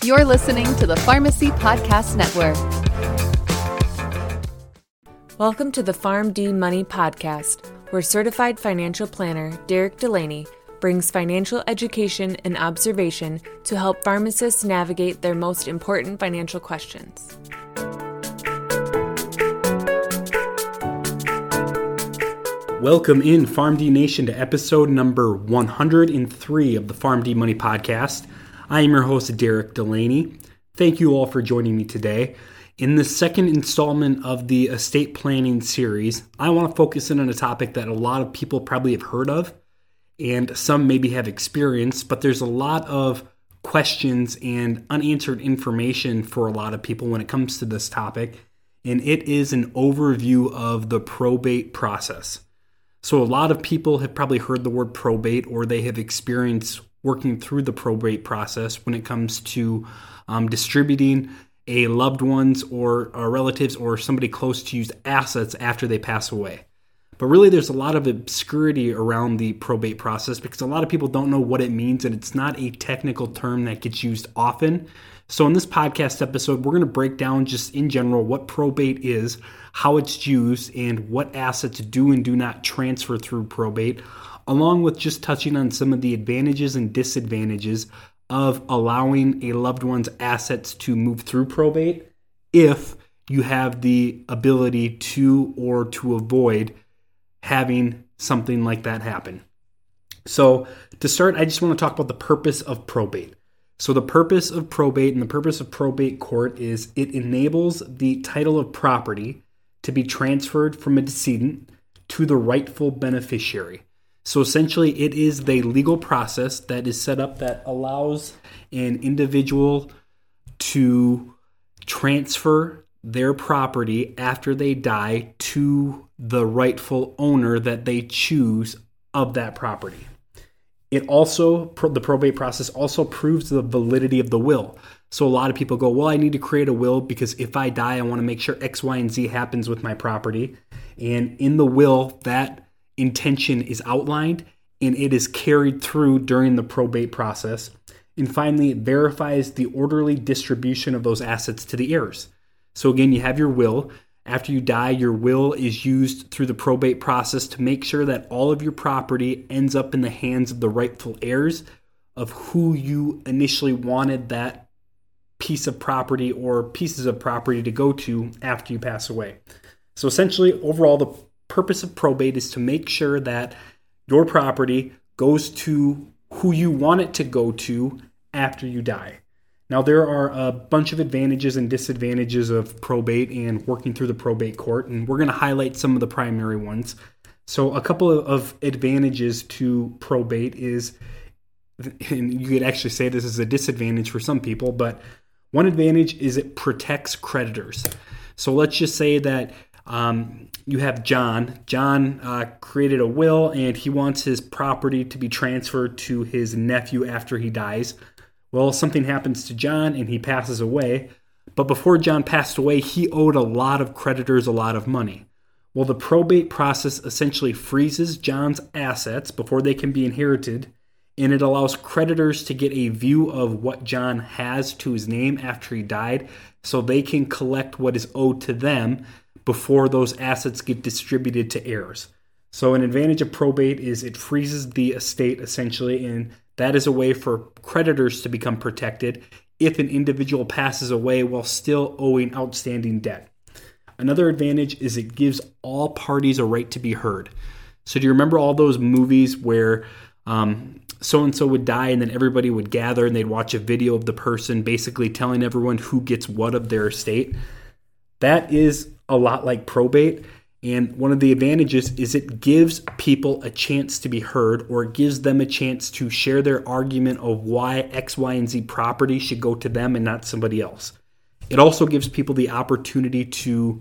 You're listening to the Pharmacy Podcast Network. Welcome to the PharmD Money Podcast, where certified financial planner Derek Delaney brings financial education and observation to help pharmacists navigate their most important financial questions. Welcome in PharmD Nation to episode number 103 of the PharmD Money Podcast. I am your host, Derek Delaney. Thank you all for joining me today. In the second installment of the estate planning series, I want to focus in on a topic that a lot of people probably have heard of, and some maybe have experienced, but there's a lot of questions and unanswered information for a lot of people when it comes to this topic, and it is an overview of the probate process. So a lot of people have probably heard the word probate, or they have experienced working through the probate process when it comes to distributing a loved one's or relatives or somebody close to you's assets after they pass away. But really there's a lot of obscurity around the probate process because a lot of people don't know what it means, and it's not a technical term that gets used often. So in this podcast episode, we're going to break down just in general what probate is, how it's used, and what assets do and do not transfer through probate, along with just touching on some of the advantages and disadvantages of allowing a loved one's assets to move through probate if you have the ability to or to avoid having something like that happen. So to start, I just want to talk about the purpose of probate. So the purpose of probate and the purpose of probate court is it enables the title of property to be transferred from a decedent to the rightful beneficiary. So essentially, it is the legal process that is set up that allows an individual to transfer their property after they die to the rightful owner that they choose of that property. It also, the probate process also proves the validity of the will. So a lot of people go, well, I need to create a will because if I die, I want to make sure X, Y, and Z happens with my property. And in the will, that intention is outlined and it is carried through during the probate process. And finally, it verifies the orderly distribution of those assets to the heirs. So again, you have your will. After you die, your will is used through the probate process to make sure that all of your property ends up in the hands of the rightful heirs of who you initially wanted that piece of property or pieces of property to go to after you pass away. So essentially, overall, the purpose of probate is to make sure that your property goes to who you want it to go to after you die. Now, there are a bunch of advantages and disadvantages of probate and working through the probate court, and we're going to highlight some of the primary ones. So a couple of advantages to probate is, and you could actually say this is a disadvantage for some people, but one advantage is it protects creditors. So let's just say that you have John. John created a will and he wants his property to be transferred to his nephew after he dies. Well, something happens to John and he passes away. But before John passed away, he owed a lot of creditors a lot of money. Well, the probate process essentially freezes John's assets before they can be inherited, and it allows creditors to get a view of what John has to his name after he died so they can collect what is owed to them before those assets get distributed to heirs. So an advantage of probate is it freezes the estate essentially, and that is a way for creditors to become protected if an individual passes away while still owing outstanding debt. Another advantage is it gives all parties a right to be heard. So do you remember all those movies where so-and-so would die and then everybody would gather and they'd watch a video of the person basically telling everyone who gets what of their estate? That is a lot like probate. And one of the advantages is it gives people a chance to be heard, or it gives them a chance to share their argument of why X, Y, and Z property should go to them and not somebody else. It also gives people the opportunity to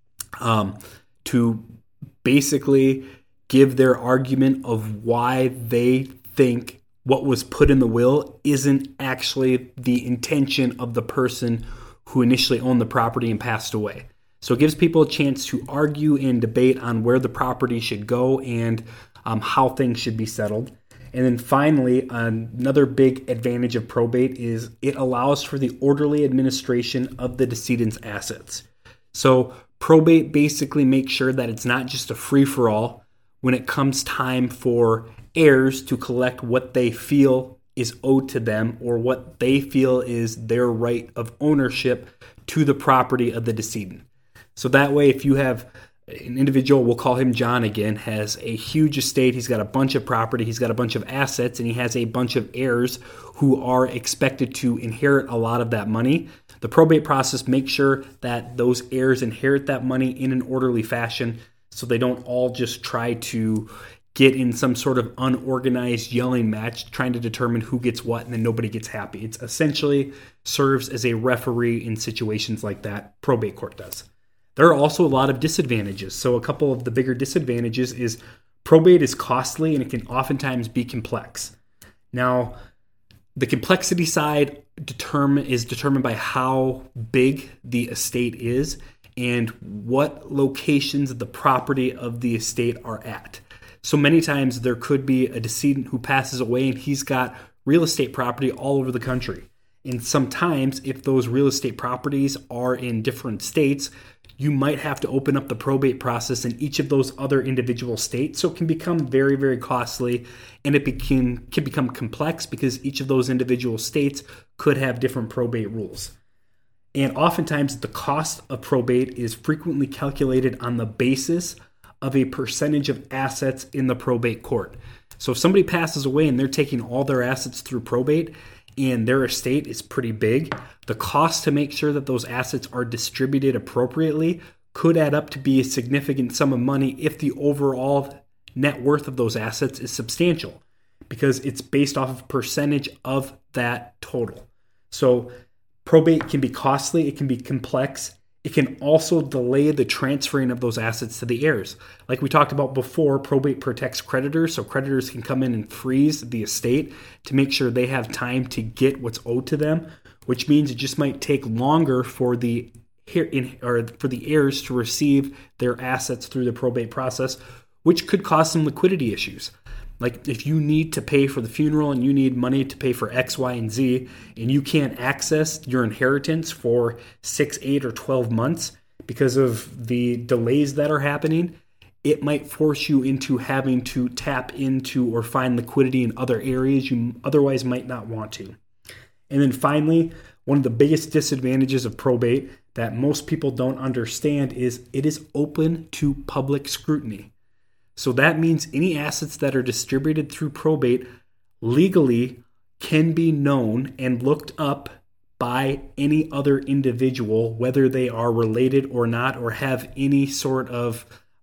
basically give their argument of why they think what was put in the will isn't actually the intention of the person who initially owned the property and passed away. So it gives people a chance to argue and debate on where the property should go and how things should be settled. And then finally, another big advantage of probate is it allows for the orderly administration of the decedent's assets. So probate basically makes sure that it's not just a free-for-all when it comes time for heirs to collect what they feel is owed to them or what they feel is their right of ownership to the property of the decedent. So that way, if you have an individual, we'll call him John again, has a huge estate, he's got a bunch of property, he's got a bunch of assets, and he has a bunch of heirs who are expected to inherit a lot of that money. The probate process makes sure that those heirs inherit that money in an orderly fashion so they don't all just try to get in some sort of unorganized yelling match trying to determine who gets what and then nobody gets happy. It essentially serves as a referee in situations like that. Probate court does. There are also a lot of disadvantages. So a couple of the bigger disadvantages is probate is costly and it can oftentimes be complex. Now, the complexity side is determined by how big the estate is and what locations the property of the estate are at. So many times there could be a decedent who passes away and he's got real estate property all over the country. And sometimes if those real estate properties are in different states, you might have to open up the probate process in each of those other individual states. So it can become very, very costly and it can become complex because each of those individual states could have different probate rules. And oftentimes the cost of probate is frequently calculated on the basis of a percentage of assets in the probate court. So if somebody passes away and they're taking all their assets through probate and their estate is pretty big, the cost to make sure that those assets are distributed appropriately could add up to be a significant sum of money if the overall net worth of those assets is substantial, because it's based off of a percentage of that total. So probate can be costly, it can be complex. It can also delay the transferring of those assets to the heirs. Like we talked about before, probate protects creditors, so creditors can come in and freeze the estate to make sure they have time to get what's owed to them, which means it just might take longer for the heirs to receive their assets through the probate process, which could cause some liquidity issues. Like if you need to pay for the funeral and you need money to pay for X, Y, and Z, and you can't access your inheritance for 6, 8, or 12 months because of the delays that are happening, it might force you into having to tap into or find liquidity in other areas you otherwise might not want to. And then finally, one of the biggest disadvantages of probate that most people don't understand is it is open to public scrutiny. So that means any assets that are distributed through probate legally can be known and looked up by any other individual, whether they are related or not, or have any sort of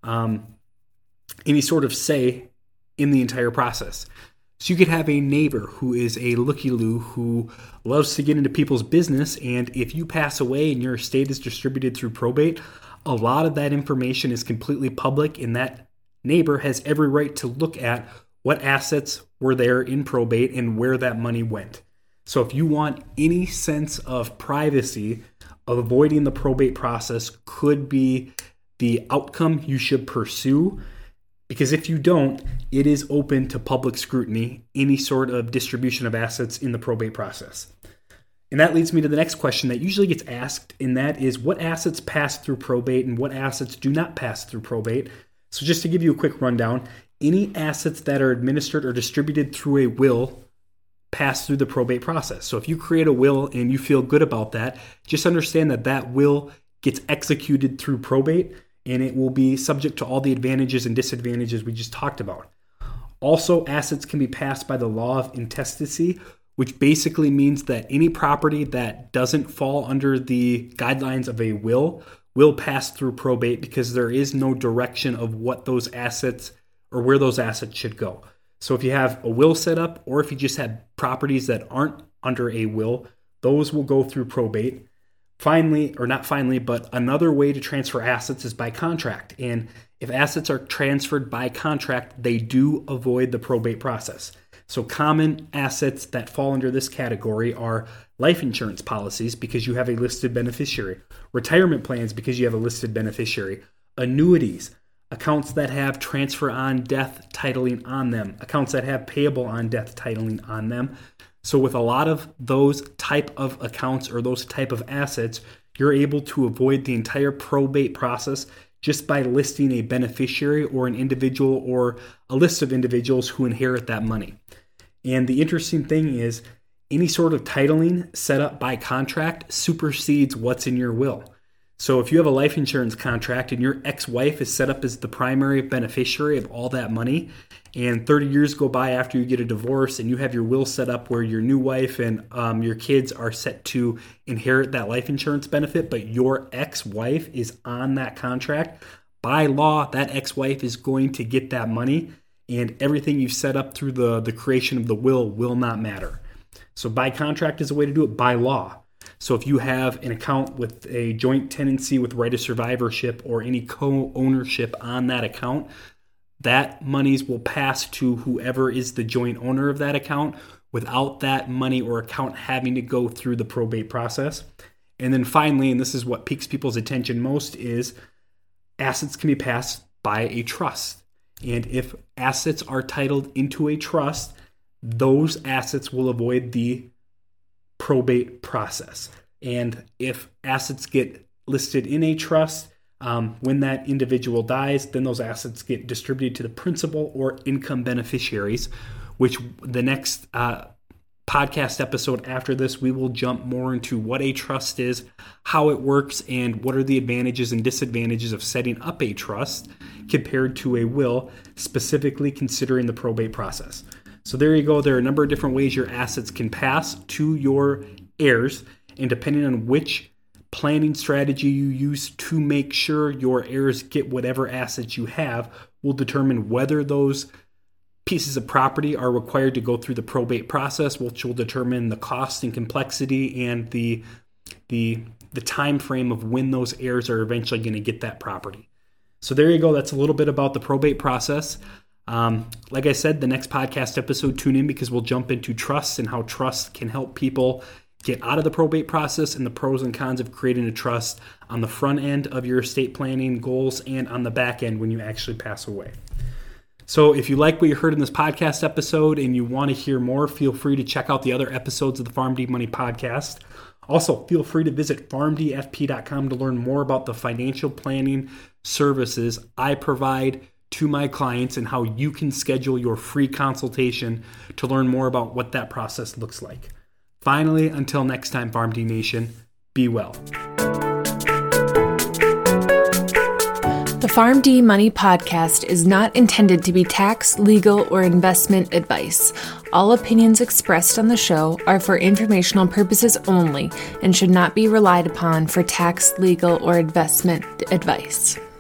say in the entire process. So you could have a neighbor who is a looky-loo who loves to get into people's business, and if you pass away and your estate is distributed through probate, a lot of that information is completely public, and that neighbor has every right to look at what assets were there in probate and where that money went. So if you want any sense of privacy, avoiding the probate process could be the outcome you should pursue, because if you don't, it is open to public scrutiny, any sort of distribution of assets in the probate process. And that leads me to the next question that usually gets asked, and that is what assets pass through probate and what assets do not pass through probate. So just to give you a quick rundown, any assets that are administered or distributed through a will pass through the probate process. So if you create a will and you feel good about that, just understand that that will gets executed through probate and it will be subject to all the advantages and disadvantages we just talked about. Also, assets can be passed by the law of intestacy, which basically means that any property that doesn't fall under the guidelines of a will pass through probate because there is no direction of what those assets or where those assets should go. So if you have a will set up or if you just have properties that aren't under a will, those will go through probate. But another way to transfer assets is by contract. And if assets are transferred by contract, they do avoid the probate process. So common assets that fall under this category are life insurance policies because you have a listed beneficiary, retirement plans because you have a listed beneficiary, annuities, accounts that have transfer on death titling on them, accounts that have payable on death titling on them. So with a lot of those type of accounts or those type of assets, you're able to avoid the entire probate process just by listing a beneficiary or an individual or a list of individuals who inherit that money. And the interesting thing is any sort of titling set up by contract supersedes what's in your will. So if you have a life insurance contract and your ex-wife is set up as the primary beneficiary of all that money, and 30 years go by after you get a divorce and you have your will set up where your new wife and your kids are set to inherit that life insurance benefit, but your ex-wife is on that contract, by law, that ex-wife is going to get that money, and everything you've set up through the creation of the will not matter. So by contract is a way to do it, by law. So if you have an account with a joint tenancy with right of survivorship or any co-ownership on that account, that monies will pass to whoever is the joint owner of that account without that money or account having to go through the probate process. And then finally, and this is what piques people's attention most, is assets can be passed by a trust. And if assets are titled into a trust, those assets will avoid the probate process. And if assets get listed in a trust, when that individual dies, then those assets get distributed to the principal or income beneficiaries, which the next podcast episode after this, we will jump more into what a trust is, how it works, and what are the advantages and disadvantages of setting up a trust compared to a will, specifically considering the probate process. So there you go. There are a number of different ways your assets can pass to your heirs, and depending on which planning strategy you use to make sure your heirs get whatever assets you have will determine whether those pieces of property are required to go through the probate process, which will determine the cost and complexity and the time frame of when those heirs are eventually going to get that property. So there you go. That's a little bit about the probate process. Like I said, the next podcast episode, tune in because we'll jump into trusts and how trusts can help people get out of the probate process and the pros and cons of creating a trust on the front end of your estate planning goals and on the back end when you actually pass away. So if you like what you heard in this podcast episode and you want to hear more, feel free to check out the other episodes of the PharmD Money Podcast. Also, feel free to visit pharmdfp.com to learn more about the financial planning services I provide to my clients and how you can schedule your free consultation to learn more about what that process looks like. Finally, until next time, PharmD Nation, be well. The PharmD Money Podcast is not intended to be tax, legal, or investment advice. All opinions expressed on the show are for informational purposes only and should not be relied upon for tax, legal, or investment advice.